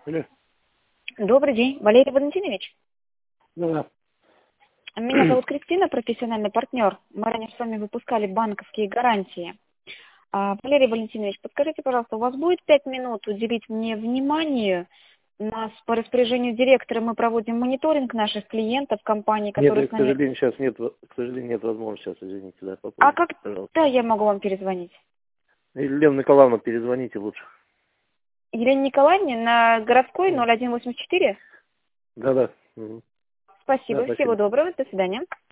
Алло. Добрый день, Валерий Валентинович. Да. Меня зовут Кристина, профессиональный партнер. Мы ранее с вами выпускали банковские гарантии. Валерий Валентинович, подскажите, пожалуйста, у вас будет 5 минут уделить мне внимание? У нас по распоряжению директора мы проводим мониторинг наших клиентов, компаний, Нет, которые к с нами... сожалению, сейчас нет, к сожалению, нет возможности сейчас, извините, да, А попозже, пожалуйста. когда я могу вам перезвонить? Елена Николаевна, перезвоните лучше. Елене Николаевне на городской 0184? Да-да. Мгм. Да, Спасибо, всего спасибо. доброго, до свидания.